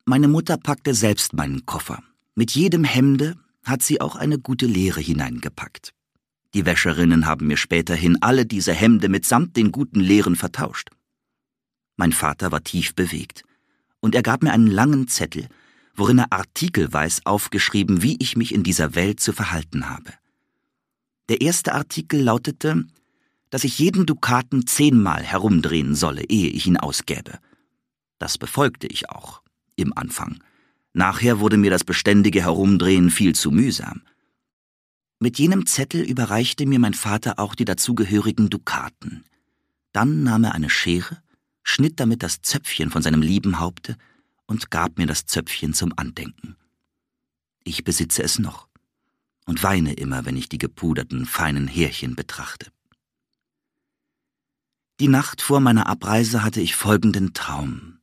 Meine Mutter packte selbst meinen Koffer. Mit jedem Hemde hat sie auch eine gute Lehre hineingepackt. Die Wäscherinnen haben mir späterhin alle diese Hemde mitsamt den guten Lehren vertauscht. Mein Vater war tief bewegt, und er gab mir einen langen Zettel, worin er artikelweis aufgeschrieben, wie ich mich in dieser Welt zu verhalten habe. Der erste Artikel lautete, dass ich jeden Dukaten 10-mal herumdrehen solle, ehe ich ihn ausgäbe. Das befolgte ich auch, im Anfang. Nachher wurde mir das beständige Herumdrehen viel zu mühsam. Mit jenem Zettel überreichte mir mein Vater auch die dazugehörigen Dukaten. Dann nahm er eine Schere, schnitt damit das Zöpfchen von seinem lieben Haupte und gab mir das Zöpfchen zum Andenken. Ich besitze es noch und weine immer, wenn ich die gepuderten, feinen Härchen betrachte. Die Nacht vor meiner Abreise hatte ich folgenden Traum.